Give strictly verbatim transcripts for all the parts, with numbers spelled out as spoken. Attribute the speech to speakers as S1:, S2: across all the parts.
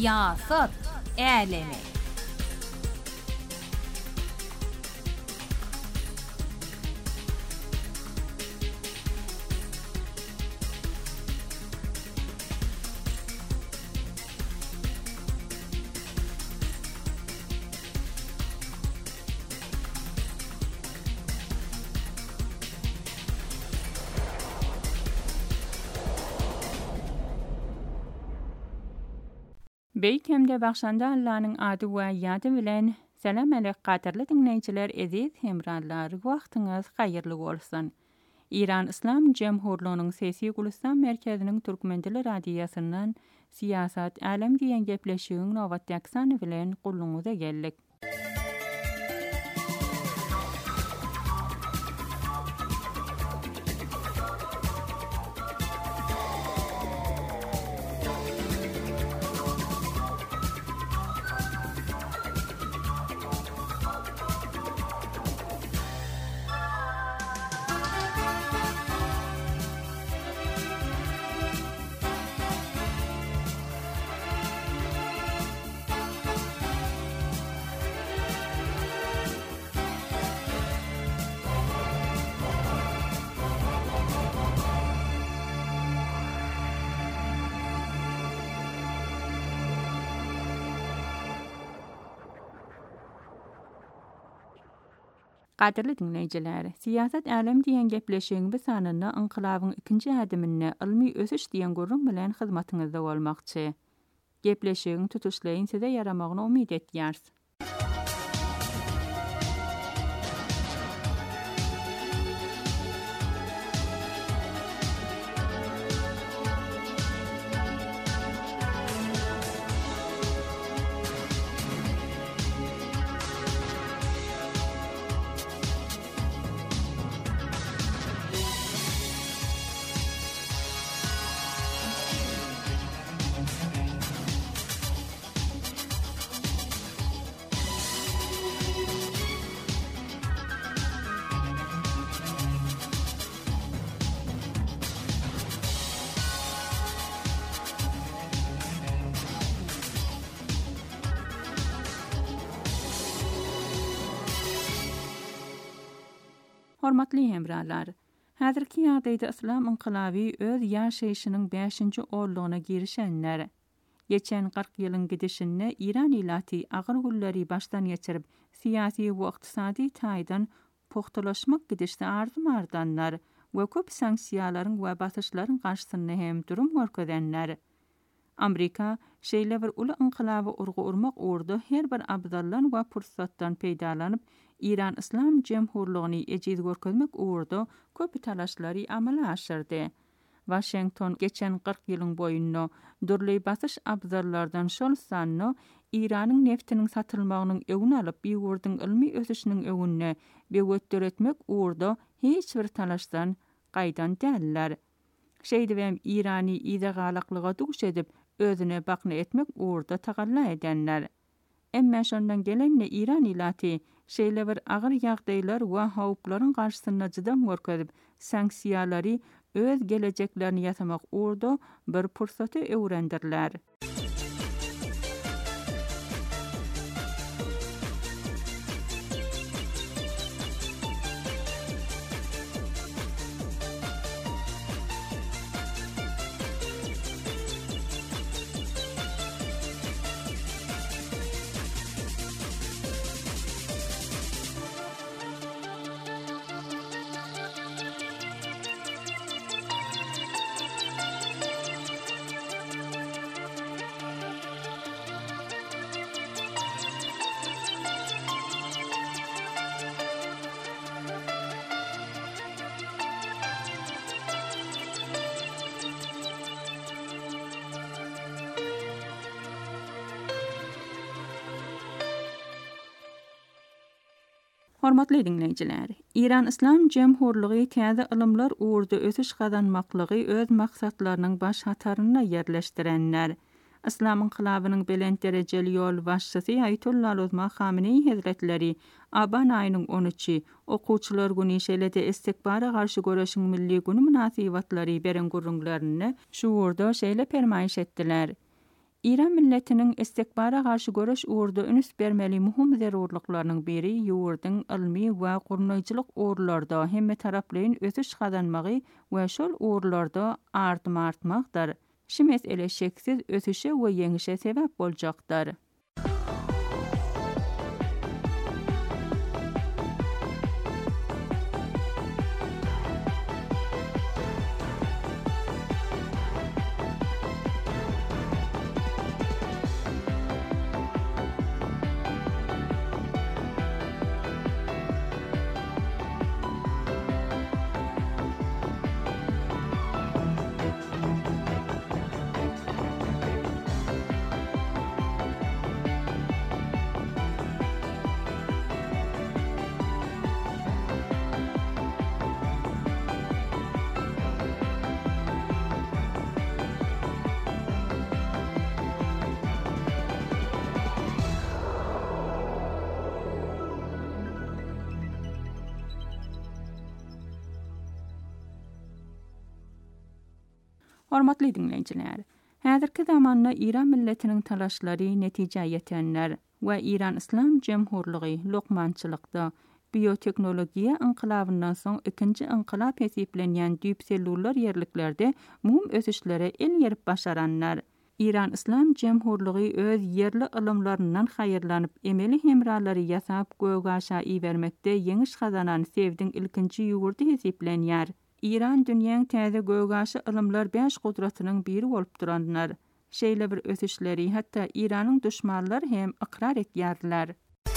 S1: Siyaset Alemi.
S2: Beytemde baxşanda Allah'ın adı we ýady bilen selam alek gaderly dinleýijiler, eziz hemrallar, wagtyňyz haýyrly bolsun. İran İslam Jemhurluğunyň Sesi Gulistan merkeziniň Türkmendili radiýasyndan Siýasat Alem diýen gepleşigiň nowatdaky sany bilen gulluňyza geldik. Gaderly dinleýijiler, Siýasat Alem diýen gepleşigiň bu sanyna inqilabyň ikinji adymyna ilmi ösüş diýen gurrun bilen hyzmatyňyzda bolmakçy. Gepleşigiň tutuşlaryň size yaramagyna umyt etýärs. Hormatly hemrallar, häzirki ýagdaýda İslam inqilaby öz ýaşaýyşynyň beşinji orlugyna girişenler. Geçen kırk ýylyň gidişinde İran ilaty agyr gulleri başdan geçirip siýasy we ykdysady taýdan pohtalaşmak gidişde arzumardanlar we köp sanksiýalaryň we basyşlaryň garşysyna hem durum görkezenler. Amerika şeýle bir uly inqilaby urgu urmak uğurda her bir abdallan we pursatdan peýdalanyp İran İslam Jemhurluğuny ejiz görkezmek uğurda köp talaşlary amala aşyrdy. Washington geçen kırk ýylyň boýunda durly basyş abzallardan şol sanny İranyň neftiniň satylmagynyň öwüni alyp ýurdyň ilmi ösüşiniň öwünde bewetdir etmek uğurda hiç bir talaşdan gaýdan däller. Şeýdibem İrani ýydagalaklyga duş edip özüne bakny etmek uğurda tagalla edenler. Emma şondan gelenle İran ilaty şeýle bir agyr ýagdaýlar we hawplaryň garşysyna jydam görkezip sanksiýalary öz geleceklerini ýasamak uğurda bir pursaty öwrendirler. Hormatly dinleýijiler, İran İslam Jemhurluğy täze ilmler uğurda ösüş gazanmaklygy öz maksatlarynyň baş hataryna yerleşdirenler. İslam inqilabynyň belent derejeli ýol başçysy Ayatollah Ozma Khamenei Hazretleri aban aýynyň on üçi okuwçylar güni şeýlede istikbara garşy göreşiň milli güni münasibatlary beren gurrunlaryny şu urda şeýle permaýyş etdiler. İran milletinin istikbara karşı görüş uğurda üns bermeli muhim zerurlyklarynyň biri ýurdyň ilmi we gurnaýjylyk uğurlarda hemme taraplaryň ösüş kazanmagy we şol uğurlarda artym artmakdyr. Şu mesele şeksiz ösüşe we ýeňişe sebäp boljakdyr. Hormatly dinleýijiler, häzirki zamanda İran milletiniň talaşlary netije ýetenler we İran Islam Jemhurlygy lokmançylykda bioteknologiýa inqilabyndan soň ikinji inqilab hesiplenýän düýp sellullar ýerliklerde muhim ösüşlere el ýerip başaranlar. İran Islam Jemhurlygy öz yerli ilmlaryndan haýyrlanyp emeli hemralary ýasap göwgaşa iýermekde ýeňiş kazanan sevdiň ilkinji ýurdy hesiplenýär. İran dünýäň täze göwgaşy ilmlar beş gudratynyň biri bolup duranlar. Şeýle bir ösüşleri hatda İranyň düşmanlary hem ikrar etýärler.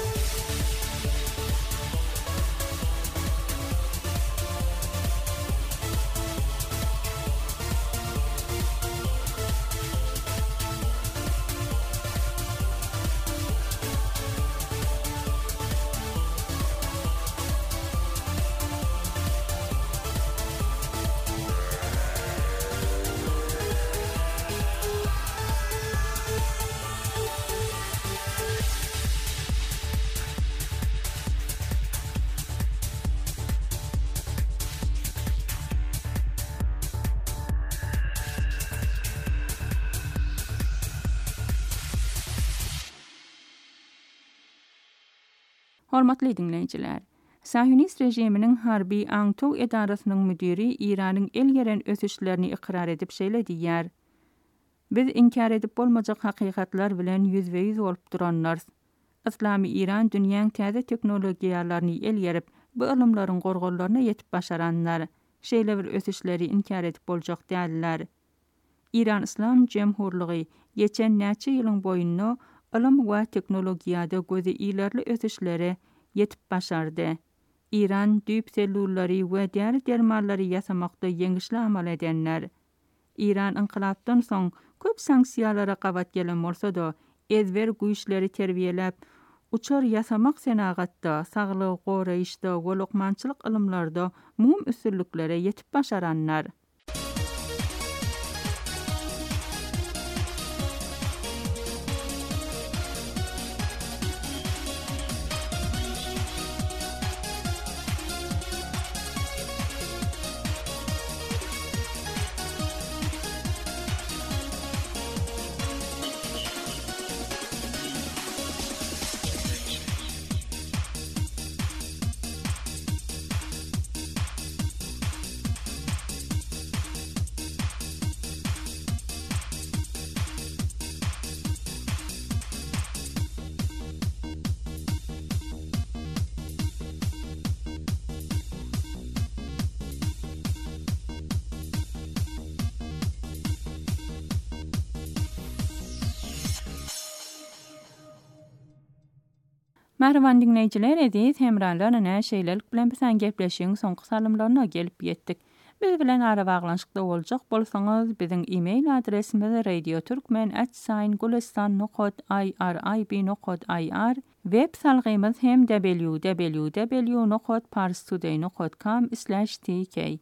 S2: Hormatly dinleýijiler, Sahyonist rejiminiň harby Aňtow edarasynyň müdiri İranyň el geren ösüşlerini ikrar edip şeýle diýär. Biz inkar edip bolmajak hakykatlar bilen ýüzbe ýüz bolup duranlar. Islamy İran dünýäň täze teknologiýalaryny el gerip, bu ilmlaryň gorgollaryna ýetip başaranlar. Şeýle bir ösüşleri inkar edip boljak däller. İran Islam Jemhurlygy geçen näçe ýylyň boýunda ilim we teknologiýada gözi ilerli ösüşlere yetip başardy. İran düýp sellullary we däri dermanlary ýasamakda ýeňişli amal edenler. İran inqilabdan soň köp sanksiýalara gabat gelen bolsa-da, ezber güýçleri terbiýelep, uçar ýasamak senagatda, saglyk goraýyşda we lokmançylyk ilmlarda muhim üstünliklere ýetip başaranlar. Merhaban dinleyijiler, ediz hemrallarına şeýlelik bilen bilen gepleşiň soňky salymlaryna gelip ýetdik. Biz bilen ara baglanşykda boljak bolsaňyz, biziň e-mail adresimiz radioturkmen at gmail dot com, web salgymyz hem w w w dot parstoday dot com slash t k.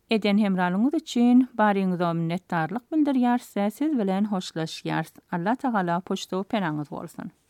S2: Eden hemralığınız için barýyňyza minnetdarlyk bildirýär, siz bilen hoşlaşýar. Allah Taala poşto penanız bolsun.